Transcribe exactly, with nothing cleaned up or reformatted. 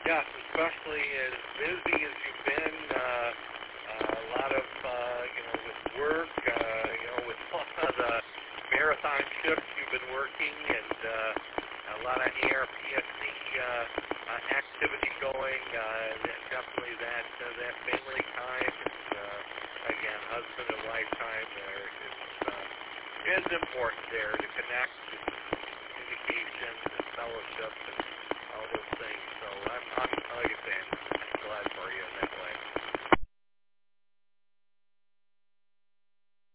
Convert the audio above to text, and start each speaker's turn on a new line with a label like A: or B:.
A: Yes, especially as busy as you've been. Uh, uh, a lot of, uh, you know, with work, uh, you know, with a lot of the marathon shifts you've been working, and uh, a lot of A R P S C uh, uh, activity going. Uh, that, definitely that uh, that family time, and uh, again, husband and wife time there is uh, is important there to connect, and communication, and fellowship.